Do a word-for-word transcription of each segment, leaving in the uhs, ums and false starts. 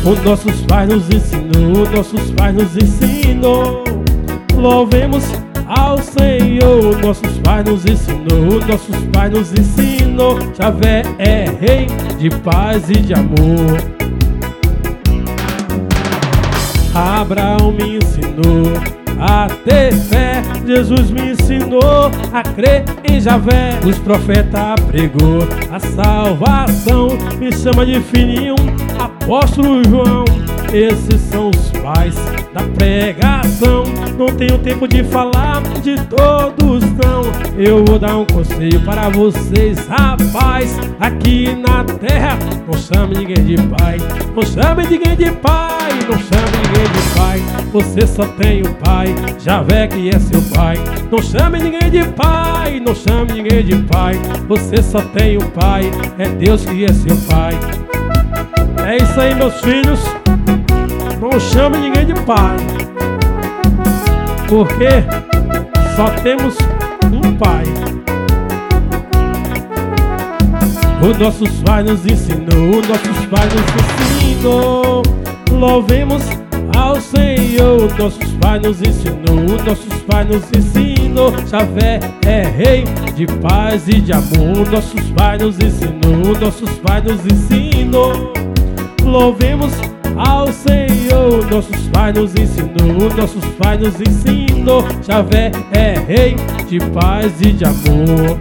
Os nossos pais nos ensinou, nossos pais nos ensinou. Louvemos ao Senhor. Nossos pais nos ensinou, nossos pais nos ensinou. Javé é rei de paz e de amor. Abraão me ensinou a ter fé, Jesus me ensinou a crer em Javé. Os profetas pregou a salvação, me chama de filhinho, apóstolo João. Esses são os pais da pregação. Não tenho tempo de falar de todos não. Eu vou dar um conselho para vocês, rapaz. Aqui na terra não chame ninguém de pai, não chame ninguém de pai, não chame ninguém de pai. Você só tem o pai, Javé que é seu pai. Não chame ninguém de pai, não chame ninguém de pai. Você só tem o pai, é Deus que é seu pai. É isso aí, meus filhos. Não chame ninguém de pai, porque só temos um pai. Os nossos pais nos ensinou, os nossos pais nos ensinou. Louvemos ao Senhor. Nossos pais nos ensinou, nossos pais nos ensinou. Javé é rei de paz e de amor. Nossos pais nos ensinou, nossos pais nos ensinou. Louvemos ao Senhor. Nossos pais nos ensinou, nossos pais nos ensinou. Javé é rei de paz e de amor.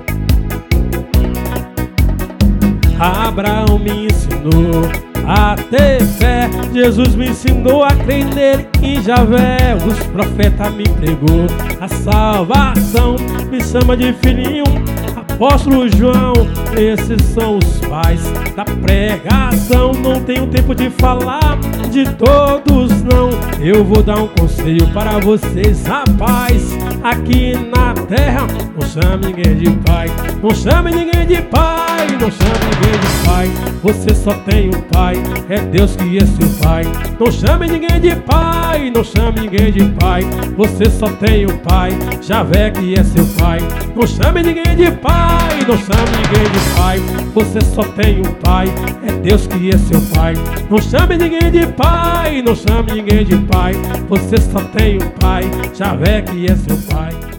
Abraão me ensinou a ter fé, Jesus me ensinou a crer nele em Javé. Os profetas me pregou a salvação, me chama de filhinho, apóstolo João. Esses são os pais da pregação. Não tenho tempo de falar de todos não. Eu vou dar um conselho para vocês, rapaz. Aqui na terra não chame ninguém de pai, não chame ninguém de pai, não chame ninguém de pai. Você só tem um pai, é Deus que é seu pai. Não chame ninguém de pai, não chame ninguém de pai. Você só tem um pai, Javé que é seu pai. Não chame ninguém de pai, não chame ninguém de pai. Você só tem um pai, é Deus que é seu pai. Não chame ninguém de pai, não chame ninguém de pai. Você só tem um pai, Javé que é seu pai.